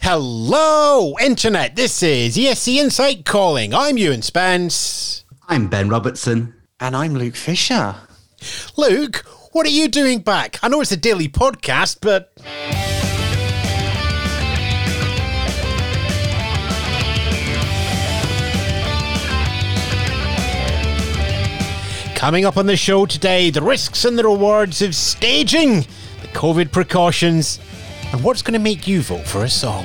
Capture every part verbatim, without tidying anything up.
Hello, Internet. This is E S C Insight calling. I'm Ewan Spence. I'm Ben Robertson. And I'm Luke Fisher. Luke, what are you doing back? I know it's a daily podcast, but... Coming up on the show today, the risks and the rewards of staging, the COVID precautions, and what's going to make you vote for a song.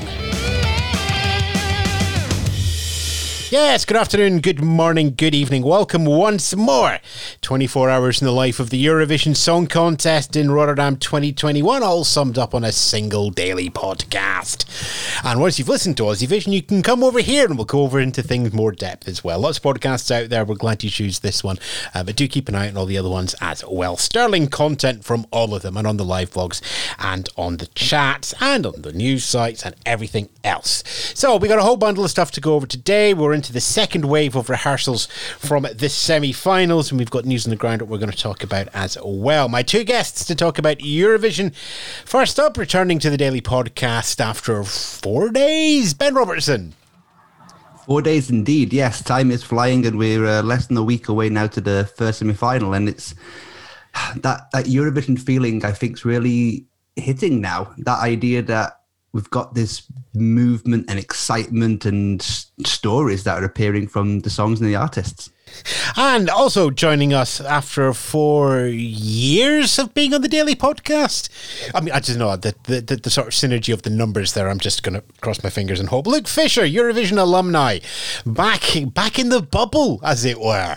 Yes, good afternoon, good morning, good evening. Welcome once more. twenty-four hours in the life of the Eurovision Song Contest in Rotterdam twenty twenty-one, all summed up on a single daily podcast. And once you've listened to Aussie Vision, you can come over here and we'll go over into things more depth as well. Lots of podcasts out there. We're glad you choose this one. Uh, but do keep an eye on all the other ones as well. Sterling content from all of them and on the live vlogs and on the chats and on the news sites and everything else. So we got a whole bundle of stuff to go over today. We're in to the second wave of rehearsals from the semi-finals, and we've got news on the ground that we're going to talk about as well. My two guests to talk about Eurovision. First up, returning to the daily podcast after four days, Ben Robertson. Four days indeed, yes. Time is flying, and we're uh, less than a week away now to the first semi-final, and it's that, that Eurovision feeling I think is really hitting now. That idea that we've got this movement and excitement and s- stories that are appearing from the songs and the artists. And also joining us after four years of being on the daily podcast. I mean, I just know the, the, the, the sort of synergy of the numbers there. I'm just going to cross my fingers and hope. Luke Fisher, Eurovision alumni, back, back in the bubble, as it were.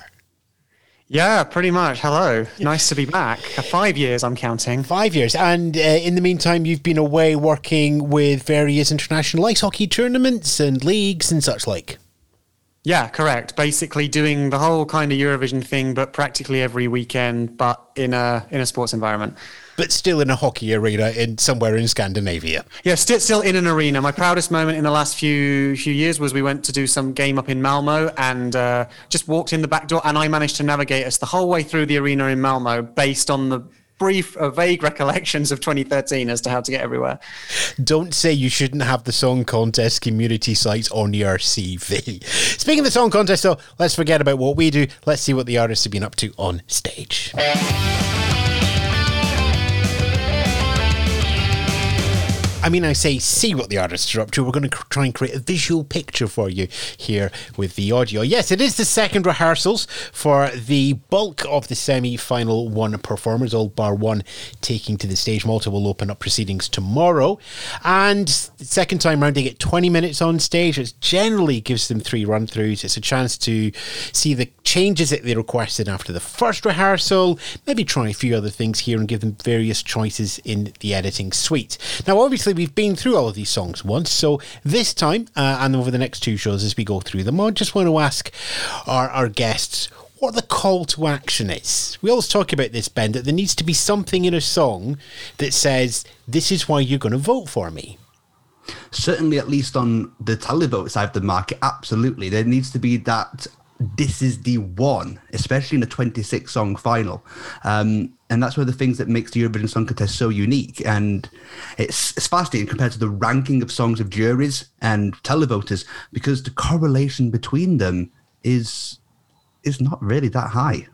Yeah, pretty much. Hello. Nice to be back. Five years, I'm counting. Five years. And uh, in the meantime, you've been away working with various international ice hockey tournaments and leagues and such like. Yeah, correct. Basically doing the whole kind of Eurovision thing, but practically every weekend, but in a in a sports environment. But still in a hockey arena in somewhere in Scandinavia. Yeah, still still in an arena. My proudest moment in the last few few years was we went to do some game up in Malmo and uh, just walked in the back door, and I managed to navigate us the whole way through the arena in Malmo based on the brief, uh, vague recollections of twenty thirteen as to how to get everywhere. Don't say you shouldn't have the song contest community sites on your C V. Speaking of the song contest, though, let's forget about what we do. Let's see what the artists have been up to on stage. I mean, I say see what the artists are up to. We're going to try and create a visual picture for you here with the audio. Yes, it is the second rehearsals for the bulk of the semi-final one performers, all bar one taking to the stage. Malta will open up proceedings tomorrow. And the second time round, they get twenty minutes on stage. It generally gives them three run-throughs. It's a chance to see the changes that they requested after the first rehearsal, maybe try a few other things here and give them various choices in the editing suite. Now, obviously, we've been through all of these songs once, so this time uh, and over the next two shows as we go through them, I just want to ask our, our guests what the call to action is. We always talk about this, Ben, that there needs to be something in a song that says, this is why you're going to vote for me. Certainly, at least on the televote side of the market, absolutely. There needs to be that this is the one, especially in a twenty-six song final. Um, and that's one of the things that makes the Eurovision Song Contest so unique. And it's, it's fascinating compared to the ranking of songs of juries and televoters, because the correlation between them is is not really that high.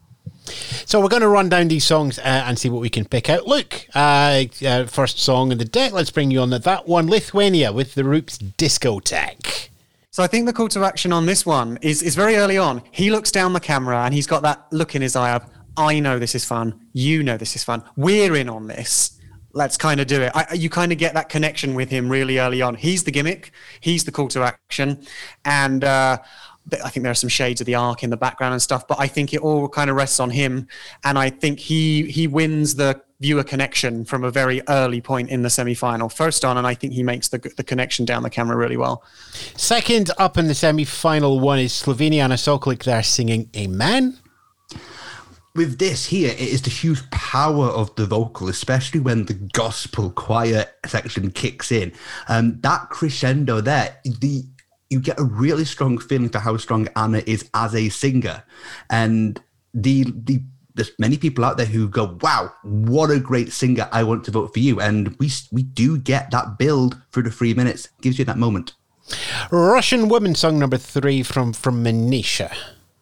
So we're going to run down these songs uh, and see what we can pick out. Luke, uh, uh, first song in the deck. Let's bring you on to that one. Lithuania with the Roots Discotheque. So I think the call to action on this one is, is very early on. He looks down the camera and he's got that look in his eye of, I know this is fun. You know this is fun. We're in on this. Let's kind of do it. I, you kind of get that connection with him really early on. He's the gimmick. He's the call to action. And uh, I think there are some shades of the Ark in the background and stuff, but I think it all kind of rests on him. And I think he he wins the viewer connection from a very early point in the semi-final. First on, and I think he makes the the connection down the camera really well. Second up in the semi-final one is Slovenia and Soklik there singing Amen. With this here, it is the huge power of the vocal, especially when the gospel choir section kicks in. Um, that crescendo there, the you get a really strong feeling for how strong Anna is as a singer. And the the there's many people out there who go, wow, what a great singer. I want to vote for you. And we we do get that build through the three minutes. Gives you that moment. Russian Woman, song number three from, from Manisha.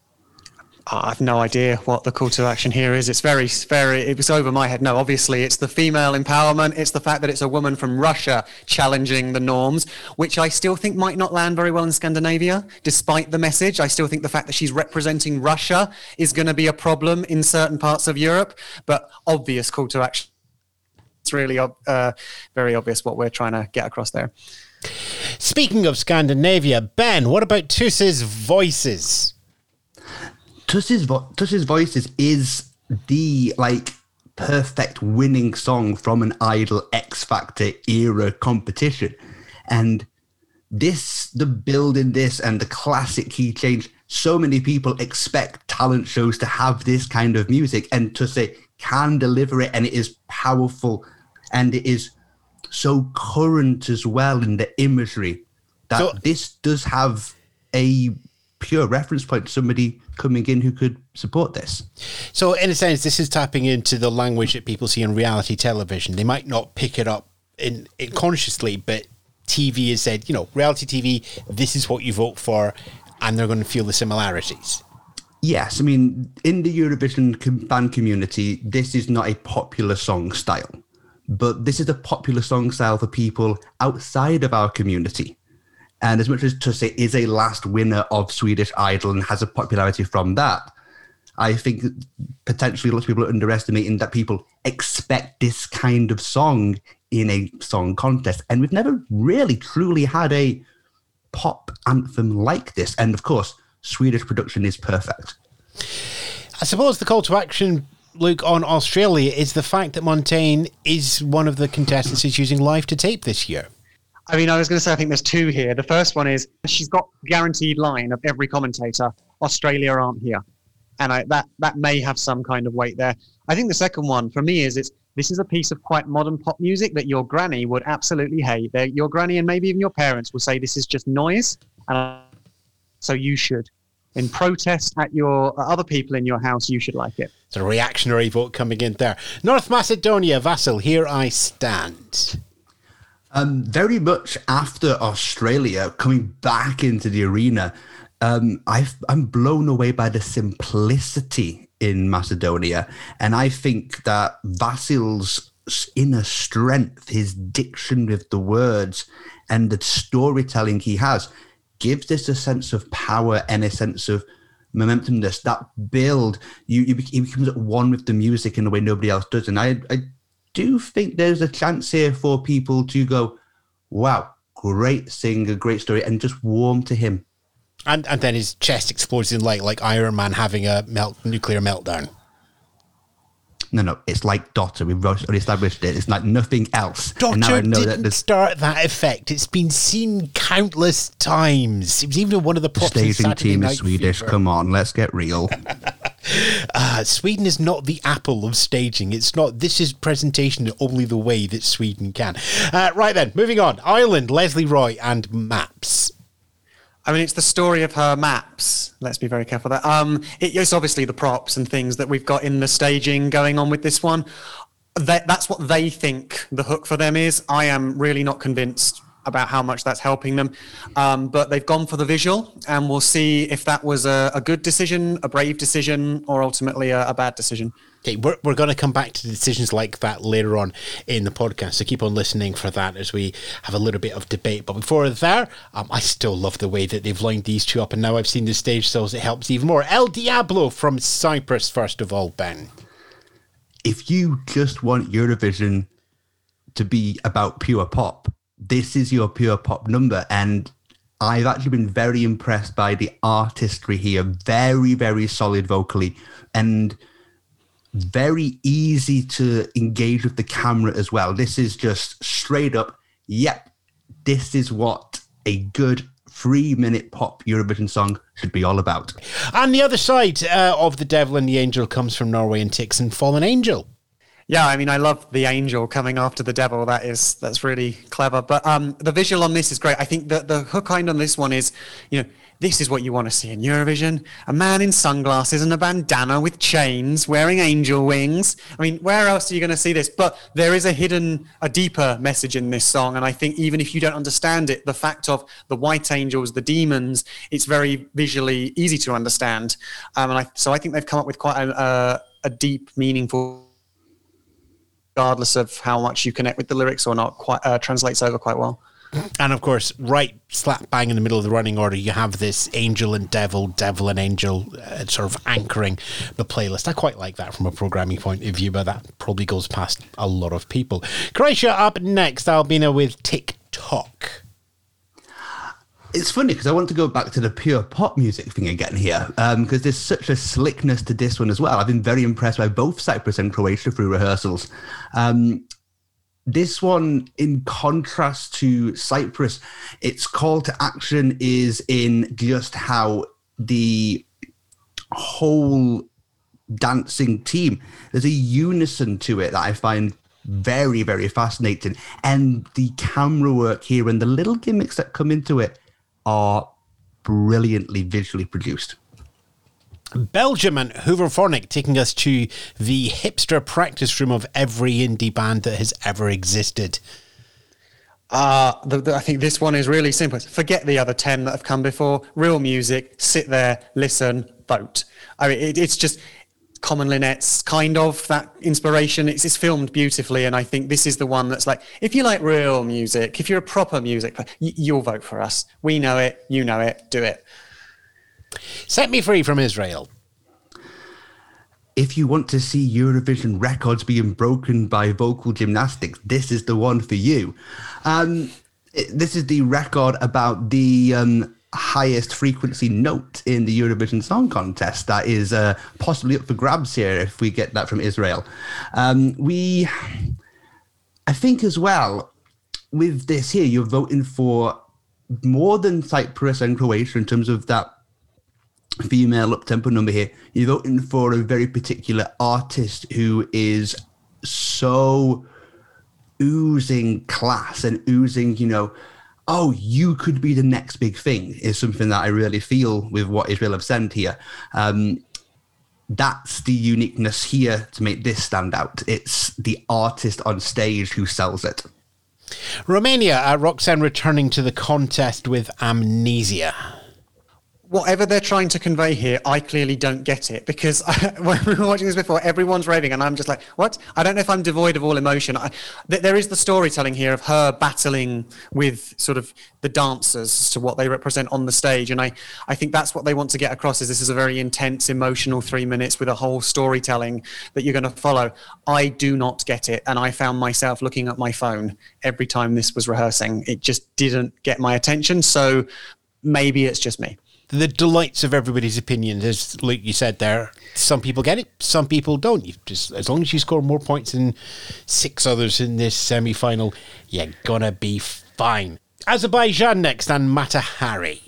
I have no idea what the call to action here is. It's very, very, it was over my head. No, obviously it's the female empowerment. It's the fact that it's a woman from Russia challenging the norms, which I still think might not land very well in Scandinavia, despite the message. I still think the fact that she's representing Russia is going to be a problem in certain parts of Europe, but obvious call to action. It's really uh, very obvious what we're trying to get across there. Speaking of Scandinavia, Ben, what about Tusse's Voices? Tusse's, vo- Tusse's Voices is the like perfect winning song from an Idol X Factor era competition. And this, the build in this and the classic key change, so many people expect talent shows to have this kind of music, and Tusse can deliver it, and it is powerful, and it is so current as well in the imagery that so, this does have a pure reference point to somebody coming in who could support this. So in a sense, this is tapping into the language that people see in reality television. They might not pick it up in, in consciously, but T V has said, you know, reality T V, this is what you vote for, and they're going to feel the similarities. Yes, I mean, in the Eurovision com- fan community, this is not a popular song style, but this is a popular song style for people outside of our community. And as much as Tusse is a last winner of Swedish Idol and has a popularity from that, I think potentially lots of people are underestimating that people expect this kind of song in a song contest. And we've never really truly had a pop anthem like this. And of course, Swedish production is perfect. I suppose the call to action, Luke, on Australia is the fact that Montaigne is one of the contestants who's using live to tape this year. I mean, I was going to say, I think there's two here. The first one is she's got guaranteed line of every commentator, Australia aren't here. And I, that, that may have some kind of weight there. I think the second one for me is it's this is a piece of quite modern pop music that your granny would absolutely hate. They're, your granny and maybe even your parents will say this is just noise. And so you should. In protest at your other people in your house, you should like it. It's a reactionary vote coming in there. North Macedonia, Vasil, Here I Stand. Um, very much after Australia coming back into the arena, um, I've, I'm blown away by the simplicity in Macedonia. And I think that Vasil's inner strength, his diction with the words and the storytelling he has, gives this a sense of power and a sense of momentumness. That build, you, you he becomes at one with the music in a way nobody else does. And I, I do think there's a chance here for people to go, wow, great singer, great story, and just warm to him. And and then his chest explodes in light like Iron Man having a melt, nuclear meltdown. No, no, it's like Dotter. We've already established it. It's like nothing else. Dotter didn't that start that effect. It's been seen countless times. It was even one of the props. The staging team Night is Swedish. Fever. Come on, let's get real. uh, Sweden is not the Apple of staging. It's not. This is presentation only the way that Sweden can. Uh, right then, moving on. Ireland, Leslie Roy and Maps. I mean, it's the story of her maps. Let's be very careful there. Um, it, it's obviously the props and things that we've got in the staging going on with this one. That, that's what they think the hook for them is. I am really not convinced about how much that's helping them. Um, but they've gone for the visual, and we'll see if that was a, a good decision, a brave decision, or ultimately a, a bad decision. Okay, we're, we're going to come back to decisions like that later on in the podcast, so keep on listening for that as we have a little bit of debate. But before there, um, I still love the way that they've lined these two up, and now I've seen the stage stills, it helps even more. El Diablo from Cyprus, first of all, Ben. If you just want Eurovision to be about pure pop, this is your pure pop number, and I've actually been very impressed by the artistry here. Very, very solid vocally, and very easy to engage with the camera as well. This is just straight up, yep, this is what a good three-minute pop Eurovision song should be all about. And the other side uh, of The Devil and the Angel comes from Norway and Tixon, Fallen Angel. Yeah, I mean, I love the angel coming after the devil. That is, that's really clever. But um, the visual on this is great. I think that the hook line on this one is, you know, this is what you want to see in Eurovision. A man in sunglasses and a bandana with chains wearing angel wings. I mean, where else are you going to see this? But there is a hidden, a deeper message in this song. And I think even if you don't understand it, the fact of the white angels, the demons, it's very visually easy to understand. Um, and I, so I think they've come up with quite a, a, a deep, meaningful, regardless of how much you connect with the lyrics or not, quite uh, translates over quite well. And of course, right slap bang in the middle of the running order, you have this angel and devil, devil and angel uh, sort of anchoring the playlist. I quite like that from a programming point of view, but that probably goes past a lot of people. Croatia up next, Albina with TikTok. It's funny because I want to go back to the pure pop music thing again here, because um, there's such a slickness to this one as well. I've been very impressed by both Cyprus and Croatia through rehearsals. Um, This one, in contrast to Cyprus, its call to action is in just how the whole dancing team, there's a unison to it that I find very, very fascinating. And the camera work here and the little gimmicks that come into it are brilliantly visually produced. Belgium and Hooverphonic taking us to the hipster practice room of every indie band that has ever existed. Uh, the, the, I think this one is really simple. Forget the other ten that have come before. Real music, sit there, listen, vote. I mean, it, it's just Common Linnet's kind of that inspiration. It's, it's filmed beautifully, and I think this is the one that's like, if you like real music, if you're a proper music, y- you'll vote for us. We know it, you know it, do it. Set Me Free from Israel. If you want to see Eurovision records being broken by vocal gymnastics, this is the one for you. Um, it, this is the record about the um, highest frequency note in the Eurovision Song Contest that is uh, possibly up for grabs here if we get that from Israel. Um, we, I think as well, with this here, you're voting for more than Cyprus and Croatia in terms of that female up-tempo number here. You're voting for a very particular artist who is so oozing class and oozing, you know, oh, you could be the next big thing, is something that I really feel with what Israel have sent here. Um, that's the uniqueness here to make this stand out. It's the artist on stage who sells it. Romania, uh, Roxanne returning to the contest with Amnesia. Whatever they're trying to convey here, I clearly don't get it, because I, when we were watching this before, everyone's raving and I'm just like, what? I don't know if I'm devoid of all emotion. I, th- there is the storytelling here of her battling with sort of the dancers as to what they represent on the stage. And I, I think that's what they want to get across, is this is a very intense, emotional three minutes with a whole storytelling that you're going to follow. I do not get it. And I found myself looking at my phone every time this was rehearsing. It just didn't get my attention. So maybe it's just me. The delights of everybody's opinions, as like you said there, some people get it, some people don't. You just, as long as you score more points than six others in this semi-final, you're gonna be fine. Azerbaijan next, and Mata Hari.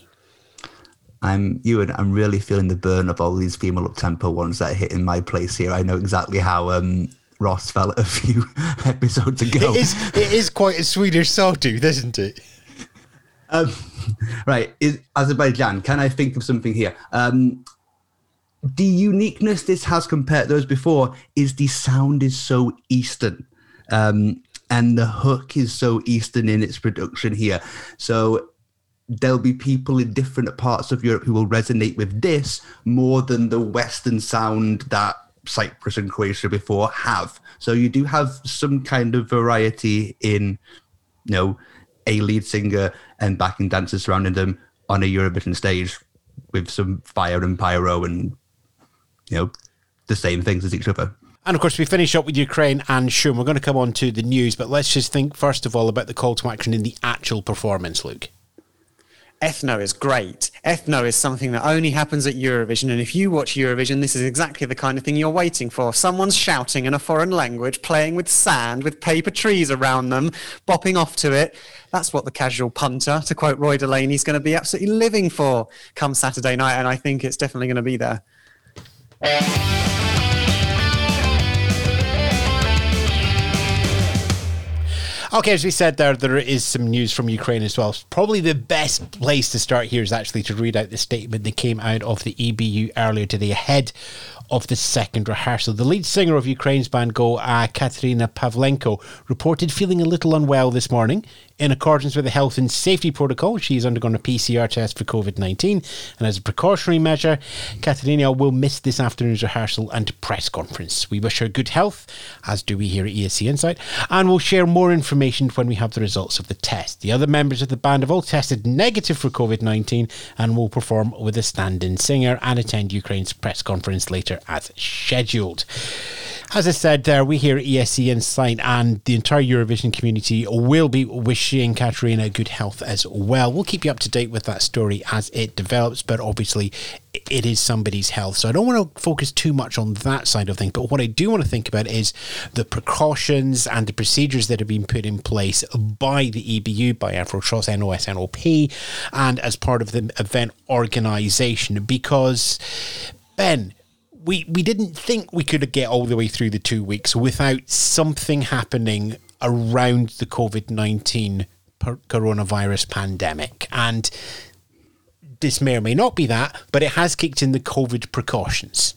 I'm Ewan. I'm really feeling the burn of all these female up-tempo ones that are hitting my place here. I know exactly how um, Ross felt a few episodes ago. It is, it is quite a Swedish sawtooth, isn't it? Um, right, is Azerbaijan. Can I think of something here? Um, the uniqueness this has compared to those before is the sound is so Eastern, um, and the hook is so Eastern in its production here. So there'll be people in different parts of Europe who will resonate with this more than the Western sound that Cyprus and Croatia before have. So you do have some kind of variety in, you know, a lead singer and backing dancers surrounding them on a Eurovision stage with some fire and pyro and, you know, the same things as each other. And of course, we finish up with Ukraine and Shum. We're going to come on to the news, but let's just think first of all about the call to action in the actual performance, Luke. Ethno is great. Ethno is something that only happens at Eurovision, and if you watch Eurovision, this is exactly the kind of thing you're waiting for. Someone's shouting in a foreign language, playing with sand, with paper trees around them, bopping off to it. That's what the casual punter, to quote Roy Delaney, is going to be absolutely living for come Saturday night, and I think it's definitely going to be there. Okay, as we said there, there is some news from Ukraine as well. Probably the best place to start here is actually to read out the statement that came out of the E B U earlier today ahead of the second rehearsal. The lead singer of Ukraine's band Go, uh, Katerina Pavlenko, reported feeling a little unwell this morning. In accordance with the health and safety protocol, she has undergone a P C R test for COVID nineteen, and as a precautionary measure, Katerina will miss this afternoon's rehearsal and press conference. We wish her good health, as do we here at E S C Insight, and we'll share more information when we have the results of the test. The other members of the band have all tested negative for COVID nineteen and will perform with a stand-in singer and attend Ukraine's press conference later as scheduled. As I said there, we here at E S C Insight and the entire Eurovision community will be wishing Katerina good health as well. We'll keep you up to date with that story as it develops, but obviously it is somebody's health. So I don't want to focus too much on that side of things, but what I do want to think about is the precautions and the procedures that have been put in place by the E B U, by Afrotros, N O S, N O P, and as part of the event organisation, because, Ben, We we didn't think we could get all the way through the two weeks without something happening around the COVID nineteen coronavirus pandemic. And this may or may not be that, but it has kicked in the COVID precautions.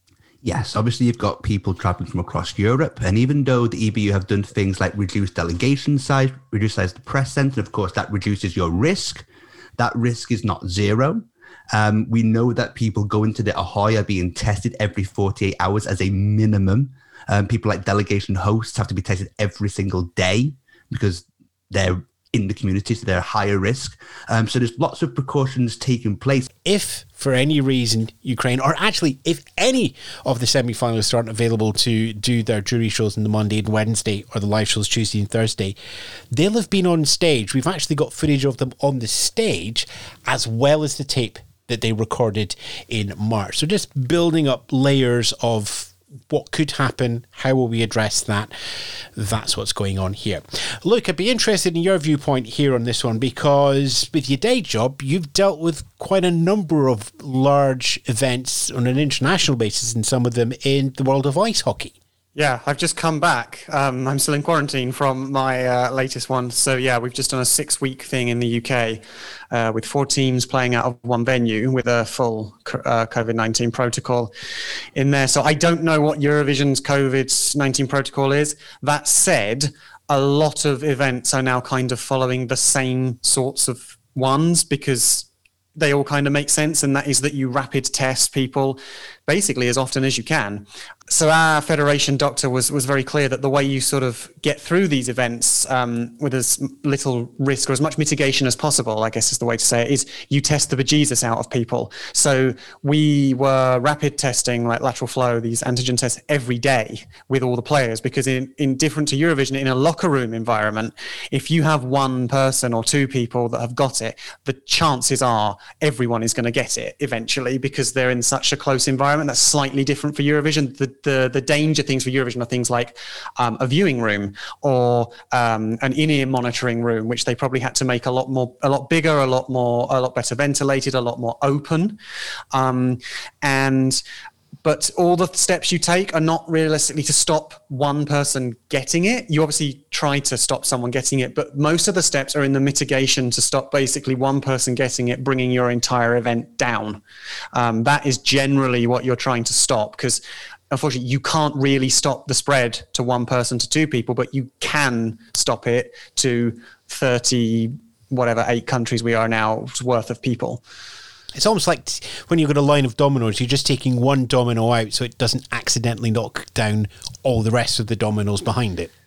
Yes, obviously you've got people traveling from across Europe, and even though the E B U have done things like reduce delegation size, reduce size of the press centre, of course that reduces your risk. That risk is not zero. Um, we know that people going to the Ahoy are being tested every forty-eight hours as a minimum. Um, people like delegation hosts have to be tested every single day because they're in the community, so they're higher risk. Um, so there's lots of precautions taking place. If for any reason Ukraine, or actually if any of the semi-finalists aren't available to do their jury shows on the Monday and Wednesday, or the live shows Tuesday and Thursday, they'll have been on stage. We've actually got footage of them on the stage as well as the tape that they recorded in March. So just building up layers of what could happen, how will we address that? That's what's going on here. Look, I'd be interested in your viewpoint here on this one, because with your day job, you've dealt with quite a number of large events on an international basis, and some of them in the world of ice hockey. Yeah, I've just come back. Um, I'm still in quarantine from my uh, latest one. So yeah, we've just done a six-week thing in the U K uh, with four teams playing out of one venue with a full uh, COVID nineteen protocol in there. So I don't know what Eurovision's COVID nineteen protocol is. That said, a lot of events are now kind of following the same sorts of ones because they all kind of make sense, and that is that you rapid test people basically as often as you can. So our federation doctor was was very clear that the way you sort of get through these events um, with as little risk or as much mitigation as possible, I guess is the way to say it, is you test the bejesus out of people. So we were rapid testing, like lateral flow, these antigen tests every day with all the players, because in, in different to Eurovision, in a locker room environment, if you have one person or two people that have got it, the chances are everyone is going to get it eventually, because they're in such a close environment. That's slightly different for Eurovision. The the, the danger things for Eurovision are things like um, a viewing room or um, an in-ear monitoring room, which they probably had to make a lot more, a lot bigger, a lot more, a lot better ventilated, a lot more open, um, and. But all the steps you take are not realistically to stop one person getting it. You obviously try to stop someone getting it, but most of the steps are in the mitigation to stop basically one person getting it, bringing your entire event down. Um, that is generally what you're trying to stop, because unfortunately you can't really stop the spread to one person to two people, but you can stop it to thirty, whatever, eight countries we are now worth of people. It's almost like when you've got a line of dominoes, you're just taking one domino out so it doesn't accidentally knock down all the rest of the dominoes behind it.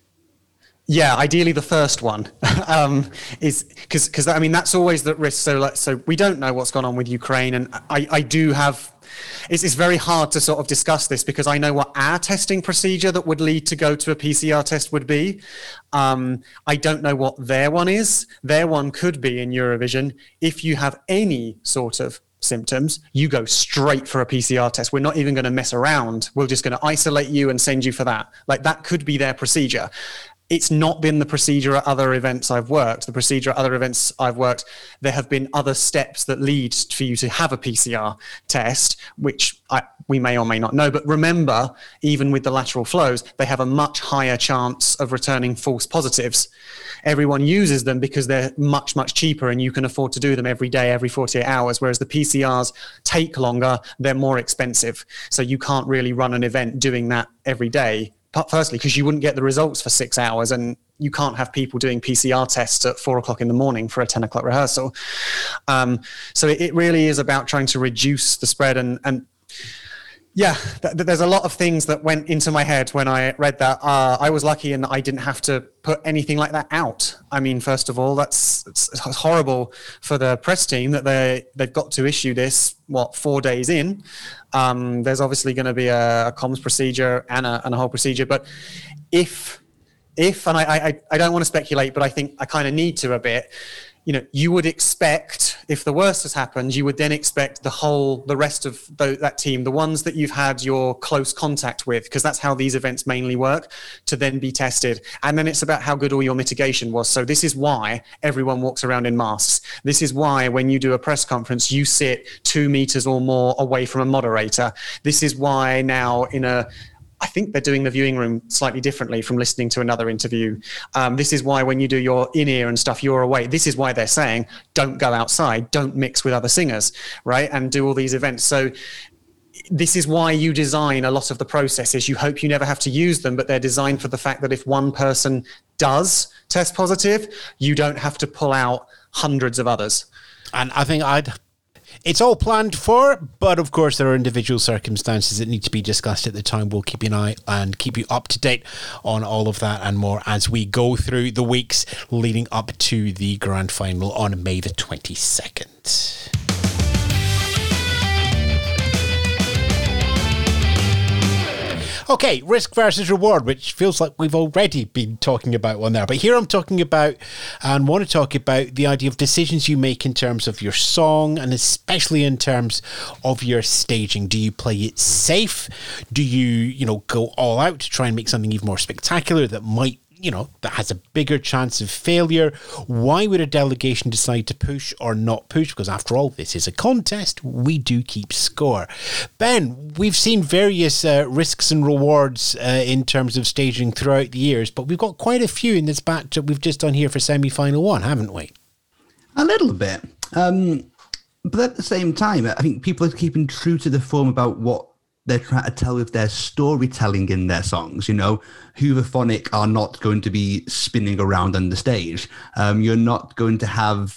Yeah, ideally the first one um, is because because I mean that's always the risk. So like, so we don't know what's gone on with Ukraine, and I I do have. It's, it's very hard to sort of discuss this because I know what our testing procedure that would lead to go to a P C R test would be. Um, I don't know what their one is. Their one could be in Eurovision. If you have any sort of symptoms, you go straight for a P C R test. We're not even going to mess around. We're just going to isolate you and send you for that. Like that could be their procedure. it's not been the procedure at other events I've worked. The procedure at other events I've worked, there have been other steps that lead for you to have a P C R test, which I, we may or may not know. But remember, even with the lateral flows, they have a much higher chance of returning false positives. Everyone uses them because they're much, much cheaper and you can afford to do them every day, every forty-eight hours, whereas the P C Rs take longer, they're more expensive. So you can't really run an event doing that every day. Firstly, because you wouldn't get the results for six hours and you can't have people doing P C R tests at four o'clock in the morning for a ten o'clock rehearsal. Um, so it, it really is about trying to reduce the spread. And, and yeah, th- there's a lot of things that went into my head when I read that. Uh, I was lucky in that I didn't have to put anything like that out. I mean, first of all, that's it's, it's horrible for the press team that they, they've got to issue this, what, four days in. Um, there's obviously going to be a, a comms procedure and a, and a whole procedure. But if, if and I, I, I don't want to speculate, but I think I kind of need to a bit, you know, you would expect, if the worst has happened, you would then expect the whole, the rest of the, that team, the ones that you've had your close contact with, because that's how these events mainly work, to then be tested. And then it's about how good all your mitigation was. So this is why everyone walks around in masks. This is why when you do a press conference, you sit two meters or more away from a moderator. This is why now in a, I think they're doing the viewing room slightly differently from listening to another interview. Um, this is why when you do your in-ear and stuff, you're away. This is why they're saying, don't go outside, don't mix with other singers, right? And do all these events. So this is why you design a lot of the processes. You hope you never have to use them, but they're designed for the fact that if one person does test positive, you don't have to pull out hundreds of others. And I think I'd... It's all planned for, but of course there are individual circumstances that need to be discussed at the time. We'll keep you an eye and keep you up to date on all of that and more as we go through the weeks leading up to the grand final on May the twenty-second. Okay, risk versus reward, which feels like we've already been talking about one there. But here I'm talking about and want to talk about the idea of decisions you make in terms of your song and especially in terms of your staging. Do you play it safe? Do you, you know, go all out to try and make something even more spectacular that might, you know, that has a bigger chance of failure? Why would a delegation decide to push or not push? Because after all, this is a contest. We do keep score. Ben, we've seen various uh, risks and rewards uh, in terms of staging throughout the years, but we've got quite a few in this batch that we've just done here for semi-final one, haven't we? A little bit. Um, but at the same time, I think people are keeping true to the form about what they're trying to tell with their storytelling in their songs. You know, Hooverphonic are not going to be spinning around on the stage. Um, you're not going to have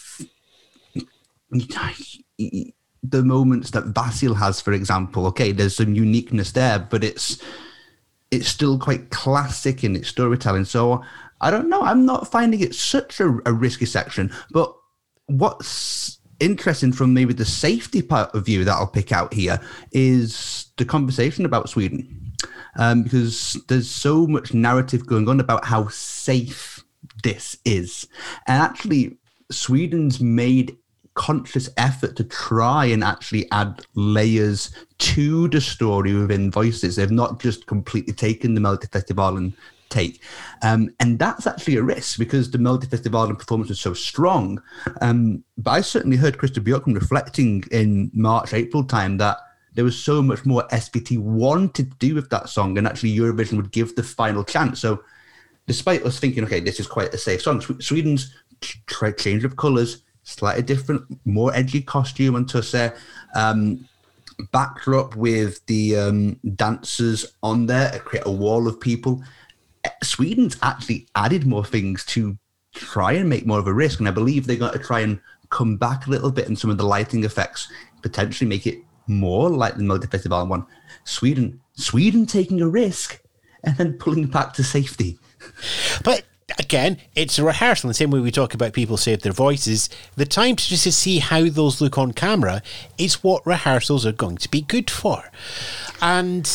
the moments that Vasil has, for example. Okay, there's some uniqueness there, but it's it's still quite classic in its storytelling. So I don't know. I'm not finding it such a, a risky section. But what's interesting from maybe the safety part of view that I'll pick out here is the conversation about Sweden, um, because there's so much narrative going on about how safe this is. And actually, Sweden's made conscious effort to try and actually add layers to the story within Voices. They've not just completely taken the Melodifestivalen take. Um, and that's actually a risk because the Melodifestivalen performance was so strong. Um, but I certainly heard Christer Björkman reflecting in March, April time that there was so much more S V T wanted to do with that song, and actually Eurovision would give the final chance. So despite us thinking, okay, this is quite a safe song, Sweden's tra- change of colours, slightly different, more edgy costume and Tusse, um, backdrop with the um, dancers on there, create a wall of people. Sweden's actually added more things to try and make more of a risk, and I believe they're going to try and come back a little bit in some of the lighting effects, potentially make it more like the Melodifestivalen one. Sweden, Sweden taking a risk and then pulling back to safety. But again, it's a rehearsal. In the same way we talk about people save their voices, the time to just to see how those look on camera is what rehearsals are going to be good for. And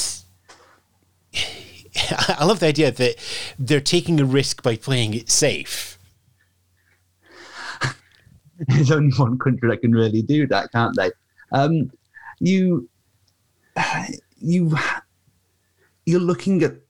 I love the idea that they're taking a risk by playing it safe. There's only one country that can really do that, can't they? Um, you, you, you're looking at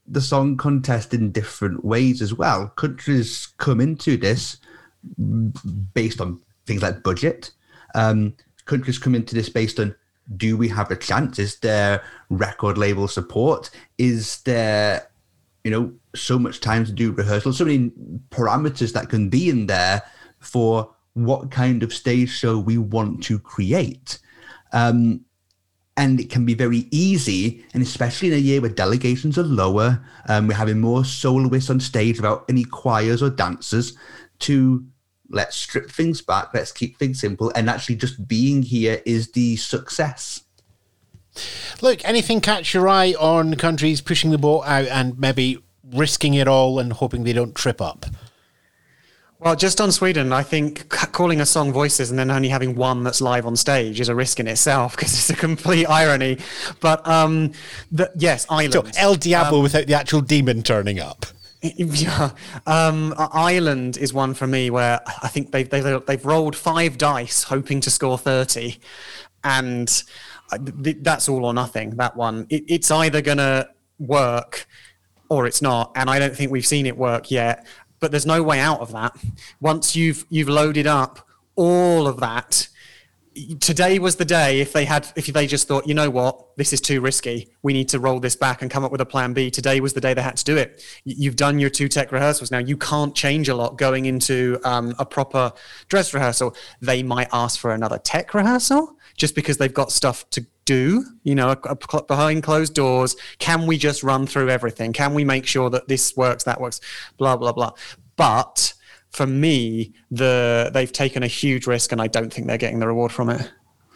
the song contest in different ways as well. Countries come into this based on things like budget. Um, countries come into this based on, do we have a chance? Is there record label support? Is there, you know, so much time to do rehearsals? So many parameters that can be in there for what kind of stage show we want to create. Um, and it can be very easy, and especially in a year where delegations are lower, um, we're having more soloists on stage without any choirs or dancers, to let's strip things back, let's keep things simple, and actually just being here is the success. Look, anything catch your eye on countries pushing the boat out and maybe risking it all and hoping they don't trip up? Well, just on Sweden, I think c- calling a song Voices and then only having one that's live on stage is a risk in itself, because it's a complete irony. But um, the, yes, Ireland. So El Diablo um, without the actual demon turning up. Yeah, um, Ireland is one for me where I think they've, they've they've rolled five dice hoping to score thirty, and that's all or nothing. That one, it, it's either gonna work or it's not, and I don't think we've seen it work yet. But there's no way out of that. Once you've you've loaded up all of that, today was the day. If they had, if they just thought, you know what, this is too risky, we need to roll this back and come up with a plan B. Today was the day they had to do it. You've done your two tech rehearsals. Now you can't change a lot going into um, a proper dress rehearsal. They might ask for another tech rehearsal just because they've got stuff to do, you know, behind closed doors. Can we just run through everything? Can we make sure that this works, that works, blah, blah, blah. But for me, the they've taken a huge risk, and I don't think they're getting the reward from it.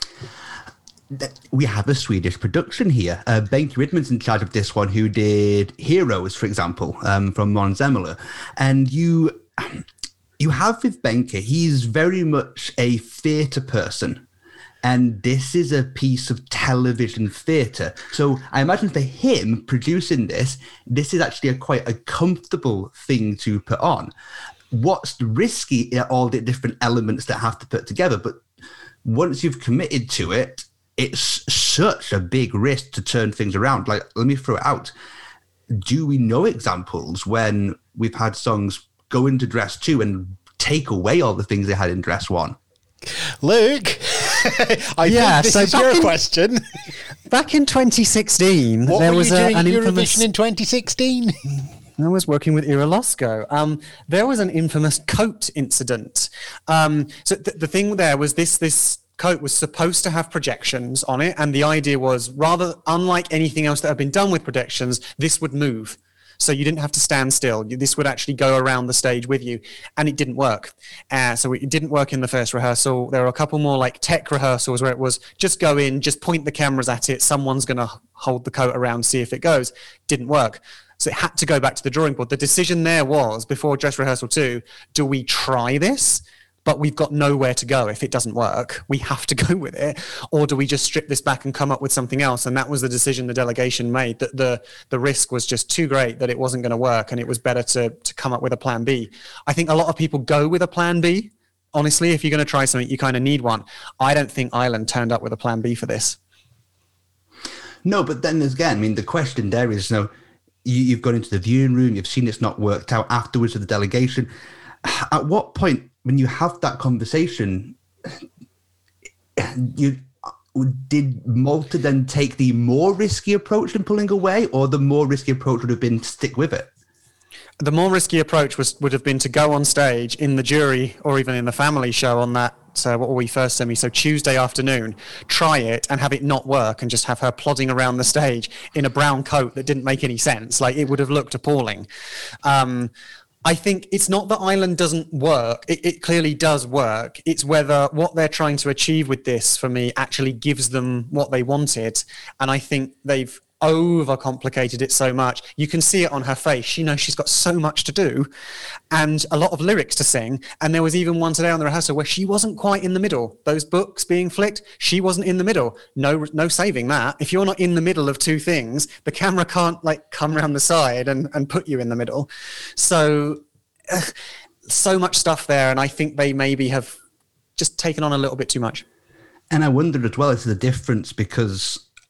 We have a Swedish production here. Uh, Benke Ridman's in charge of this one, who did Heroes, for example, um, from Måns Zelmerlöw. And you, you have with Benke, he's very much a theatre person. And this is a piece of television theatre. So I imagine for him producing this, this is actually a quite a comfortable thing to put on. What's risky are all the different elements that have to put together. But once you've committed to it, it's such a big risk to turn things around. Like, let me throw it out. Do we know examples when we've had songs go into dress two and take away all the things they had in dress one? Luke, I yeah, think this so is your in, question. Back in twenty sixteen, what there were was you doing a, an at infamous... Eurovision in twenty sixteen? I was working with Ira Losco. Um, there was an infamous coat incident. Um, so th- the thing there was this this coat was supposed to have projections on it, and the idea was, rather unlike anything else that had been done with projections, this would move. So you didn't have to stand still. This would actually go around the stage with you, and it didn't work. Uh, so it didn't work in the first rehearsal. There were a couple more like tech rehearsals where it was just go in, just point the cameras at it. Someone's going to hold the coat around, see if it goes. Didn't work. So it had to go back to the drawing board. The decision there was, before dress rehearsal two, do we try this? But we've got nowhere to go if it doesn't work. We have to go with it. Or do we just strip this back and come up with something else? And that was the decision the delegation made, that the, the risk was just too great that it wasn't going to work, and it was better to, to come up with a plan B. I think a lot of people go with a plan B. Honestly, if you're going to try something, you kind of need one. I don't think Ireland turned up with a plan B for this. No, but then again, I mean, the question there is, you know, you, you've gone into the viewing room, you've seen it's not worked out afterwards with the delegation. At what point, when you have that conversation, you did Malta then take the more risky approach in pulling away, or the more risky approach would have been to stick with it? The more risky approach was would have been to go on stage in the jury or even in the family show on that, so what were we first semi, so Tuesday afternoon, try it and have it not work and just have her plodding around the stage in a brown coat that didn't make any sense. Like, it would have looked appalling. Um, I think it's not that Ireland doesn't work. It, it clearly does work. It's whether what they're trying to achieve with this, for me, actually gives them what they wanted. And I think they've overcomplicated it so much. You can see it on her face. She knows she's got so much to do and a lot of lyrics to sing. And there was even one today on the rehearsal where she wasn't quite in the middle. Those books being flicked, she wasn't in the middle. No, no saving that. If you're not in the middle of two things, the camera can't like come around the side and, and put you in the middle. So, uh, so much stuff there. And I think they maybe have just taken on a little bit too much. And I wonder as well, it's the difference because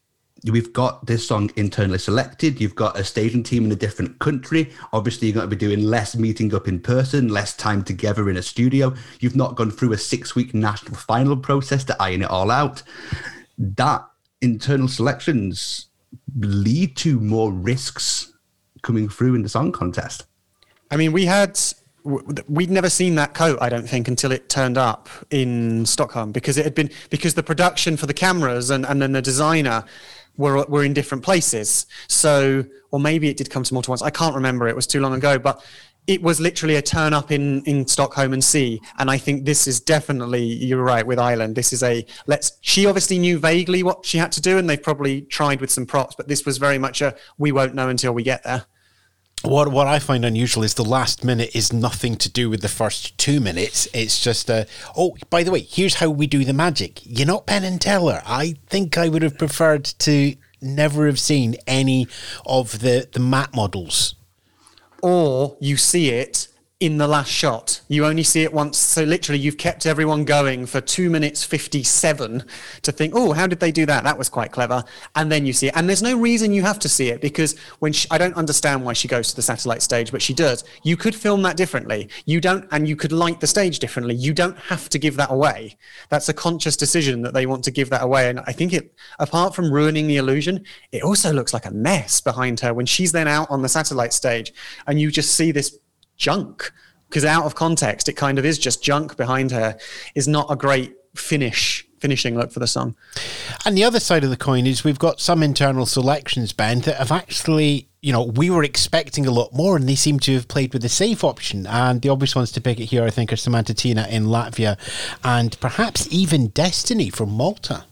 we've got this song internally selected. You've got a staging team in a different country. Obviously, you're going to be doing less meeting up in person, less time together in a studio. You've not gone through a six-week national final process to iron it all out. That internal selections lead to more risks coming through in the song contest. I mean, we had... We'd never seen that coat, I don't think, until it turned up in Stockholm, because it had been because the production for the cameras and, and then the designer were were in different places. So, or maybe it did come to Malta once. I can't remember. It was too long ago, but it was literally a turn up in, in Stockholm and see. And I think this is definitely, you're right, with Island. This is a, let's, she obviously knew vaguely what she had to do, and they've probably tried with some props, but this was very much a, we won't know until we get there. What what I find unusual is the last minute is nothing to do with the first two minutes. It's just, uh, oh, by the way, here's how we do the magic. You're not Penn and Teller. I think I would have preferred to never have seen any of the, the matte models. Or you see it in the last shot. You only see it once. So literally you've kept everyone going for two minutes fifty-seven to think, oh, how did they do that? That was quite clever. And then you see it. And there's no reason you have to see it, because when she, I don't understand why she goes to the satellite stage, but she does. You could film that differently. You don't, and you could light the stage differently. You don't have to give that away. That's a conscious decision that they want to give that away. And I think it, apart from ruining the illusion, it also looks like a mess behind her when she's then out on the satellite stage and you just see this junk, because out of context it kind of is just junk behind her, is not a great finish finishing look for the song. And the other side of the coin is we've got some internal selections, Ben, that have actually, you know, we were expecting a lot more and they seem to have played with the safe option. And the obvious ones to pick it here, I think, are Samantha Tina in Latvia and perhaps even Destiny from Malta.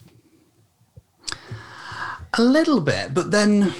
A little bit, but then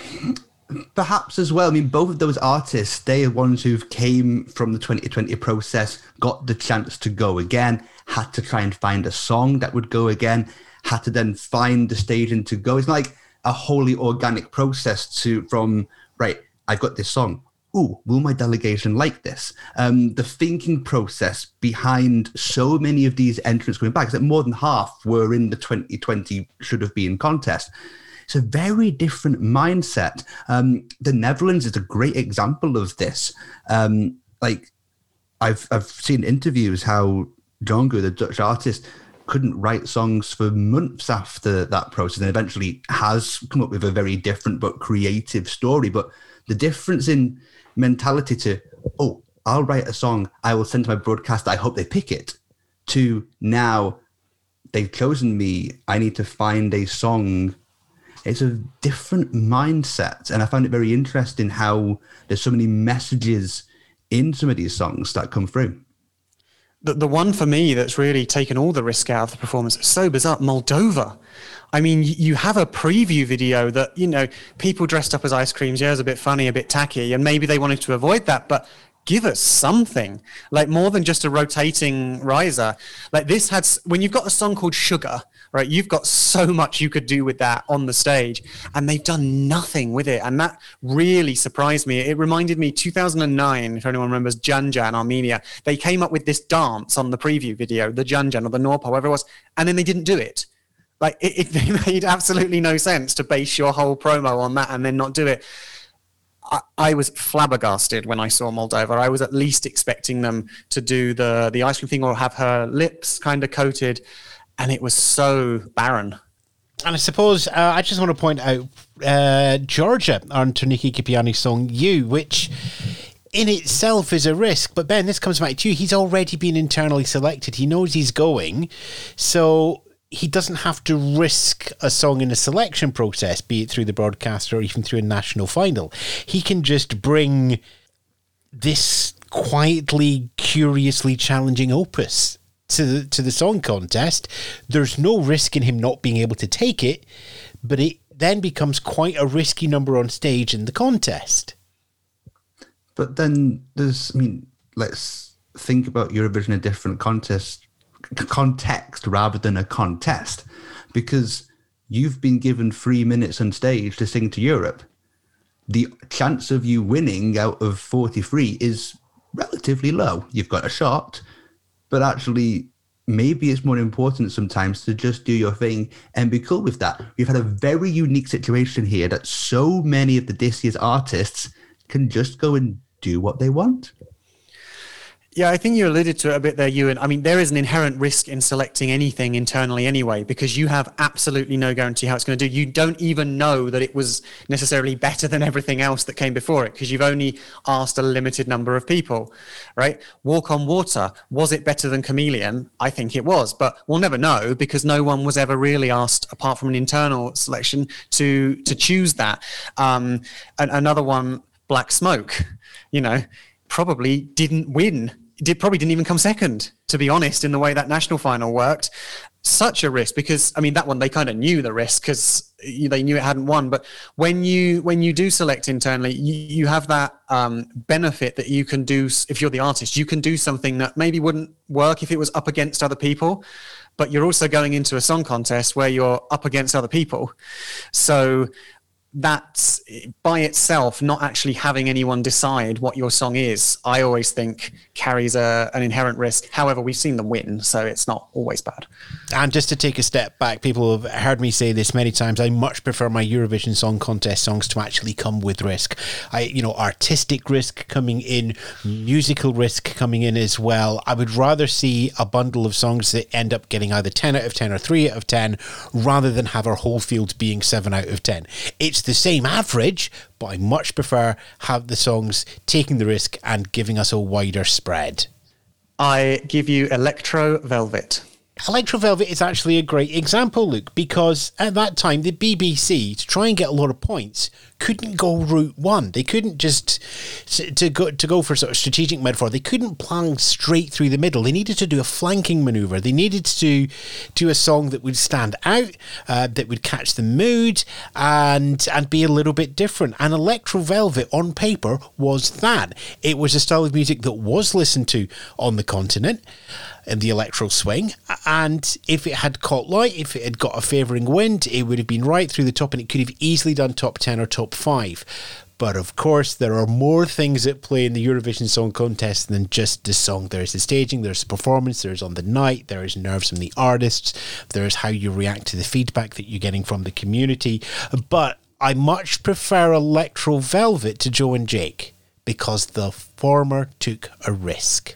perhaps as well, I mean, both of those artists, they are ones who came from the twenty twenty process, got the chance to go again, had to try and find a song that would go again, had to then find the staging to go. It's like a wholly organic process to from, right, I've got this song. Ooh, will my delegation like this? Um, the thinking process behind so many of these entrants coming back is that more than half were in the twenty twenty should have been contest. It's a very different mindset. Um, the Netherlands is a great example of this. Um, like I've I've seen interviews how Django, the Dutch artist, couldn't write songs for months after that process, and eventually has come up with a very different but creative story. But the difference in mentality to, oh, I'll write a song, I will send to my broadcast, I hope they pick it, to now they've chosen me, I need to find a song. It's a different mindset. And I found it very interesting how there's so many messages in some of these songs that come through. The, the one for me that's really taken all the risk out of the performance, it's so bizarre, Moldova. I mean, you have a preview video that, you know, people dressed up as ice creams, yeah, it was a bit funny, a bit tacky, and maybe they wanted to avoid that, but give us something, like more than just a rotating riser. Like this had, when you've got a song called Sugar, right, you've got so much you could do with that on the stage, and they've done nothing with it. And that really surprised me. It reminded me two thousand nine, if anyone remembers, Janjan, Armenia. They came up with this dance on the preview video, the Janjan or the Norpa, whatever it was, and then they didn't do it. Like it, it made absolutely no sense to base your whole promo on that and then not do it. I, I was flabbergasted when I saw Moldova. I was at least expecting them to do the, the ice cream thing or have her lips kind of coated. And it was so barren. And I suppose uh, I just want to point out uh, Georgia on Toniki Kipiani's song You, which in itself is a risk. But Ben, this comes back to you. He's already been internally selected. He knows he's going. So he doesn't have to risk a song in a selection process, be it through the broadcaster or even through a national final. He can just bring this quietly, curiously challenging opus to the, to the song contest. There's no risk in him not being able to take it, but it then becomes quite a risky number on stage in the contest. But then there's, I mean, let's think about Eurovision in a different contest, context rather than a contest, because you've been given three minutes on stage to sing to Europe. The chance of you winning out of forty-three is relatively low. You've got a shot, but actually maybe it's more important sometimes to just do your thing and be cool with that. We've had a very unique situation here that so many of the this year's artists can just go and do what they want. Yeah, I think you alluded to it a bit there, Ewan. I mean, there is an inherent risk in selecting anything internally anyway, because you have absolutely no guarantee how it's going to do. You don't even know that it was necessarily better than everything else that came before it, because you've only asked a limited number of people, right? Walk on Water, was it better than Chameleon? I think it was, but we'll never know because no one was ever really asked, apart from an internal selection, to to choose that. Um, and another one, Black Smoke, you know, probably didn't win. Did probably didn't even come second, to be honest, in the way that national final worked. Such a risk because, I mean, that one, they kind of knew the risk because they knew it hadn't won. But when you when you do select internally, you, you have that um, benefit that you can do, if you're the artist, you can do something that maybe wouldn't work if it was up against other people. But you're also going into a song contest where you're up against other people. So that's by itself, not actually having anyone decide what your song is, I always think carries a, an inherent risk. However, we've seen them win, so it's not always bad. And just to take a step back, people have heard me say this many times, I much prefer my Eurovision Song Contest songs to actually come with risk. I, you know, artistic risk coming in, musical risk coming in as well. I would rather see a bundle of songs that end up getting either ten out of ten or three out of ten, rather than have our whole field being seven out of ten. It's the same average, but I much prefer have the songs taking the risk and giving us a wider spread. I give you Electro Velvet. Electro Velvet is actually a great example, Luke, because at that time, the B B C, to try and get a lot of points, couldn't go route one. They couldn't just, to go to go for sort of strategic metaphor, they couldn't plunge straight through the middle. They needed to do a flanking maneuver. They needed to do a song that would stand out, uh, that would catch the mood, and and be a little bit different. And Electro Velvet, on paper, was that. It was a style of music that was listened to on the continent, in the electro swing, and if it had caught light, if it had got a favouring wind, it would have been right through the top, and it could have easily done top ten or top five. But of course, there are more things at play in the Eurovision Song Contest than just the song. There's the staging, there's the performance, there's on the night, there is nerves from the artists, there's how you react to the feedback that you're getting from the community. But I much prefer Electro Velvet to Joe and Jake, because the former took a risk.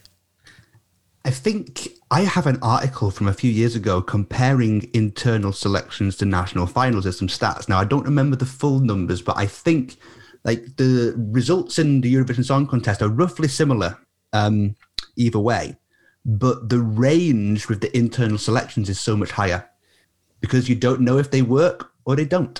I think I have an article from a few years ago comparing internal selections to national finals. There's some stats. Now, I don't remember the full numbers, but I think like the results in the Eurovision Song Contest are roughly similar um, either way. But the range with the internal selections is so much higher because you don't know if they work or they don't.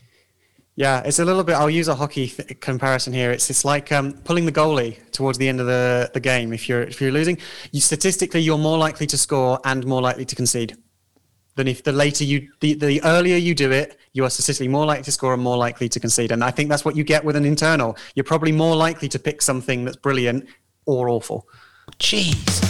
Yeah, it's a little bit, I'll use a hockey th- comparison here. It's it's like um, pulling the goalie towards the end of the, the game. If you're if you're losing, you statistically, you're more likely to score and more likely to concede than if the later you, the, the earlier you do it, you are statistically more likely to score and more likely to concede. And I think that's what you get with an internal. You're probably more likely to pick something that's brilliant or awful. Jeez.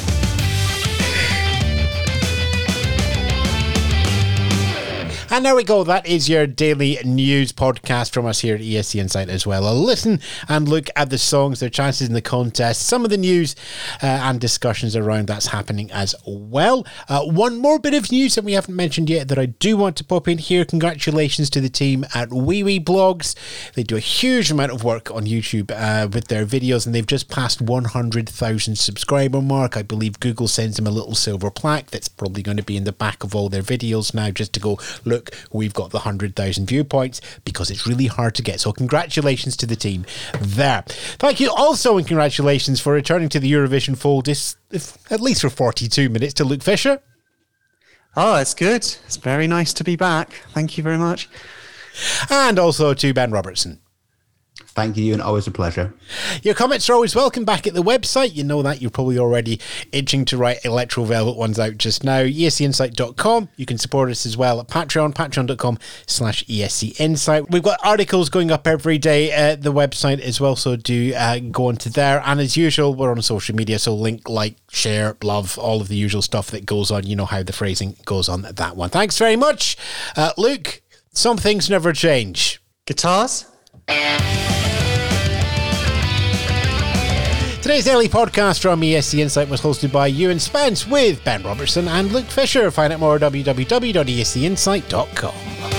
And there we go. That is your daily news podcast from us here at E S C Insight as well. A listen and look at the songs, their chances in the contest, some of the news uh, and discussions around that's happening as well. Uh, one more bit of news that we haven't mentioned yet that I do want to pop in here. Congratulations to the team at Wee Wee Blogs. They do a huge amount of work on YouTube uh, with their videos, and they've just passed one hundred thousand subscriber mark. I believe Google sends them a little silver plaque that's probably going to be in the back of all their videos now, just to go, look, we've got the one hundred thousand viewpoints, because it's really hard to get. So congratulations to the team there. Thank you also, and congratulations for returning to the Eurovision fold, this, if, at least for forty-two minutes, to Luke Fisher. Oh, it's good. It's very nice to be back. Thank you very much. And also to Ben Robertson. Thank you, and always a pleasure. Your comments are always welcome back at the website. You know that. You're probably already itching to write Electro Velvet ones out just now. E S C insight dot com. You can support us as well at Patreon, patreon dot com slash E S C Insight. We've got articles going up every day at the website as well, so do uh, go onto there. And as usual, we're on social media, so link, like, share, love, all of the usual stuff that goes on. You know how the phrasing goes on that one. Thanks very much. Uh, Luke, some things never change. Guitars? Today's Daily Podcast from E S C Insight was hosted by Ewan Spence with Ben Robertson and Luke Fisher. Find out more at w w w dot e s c insight dot com.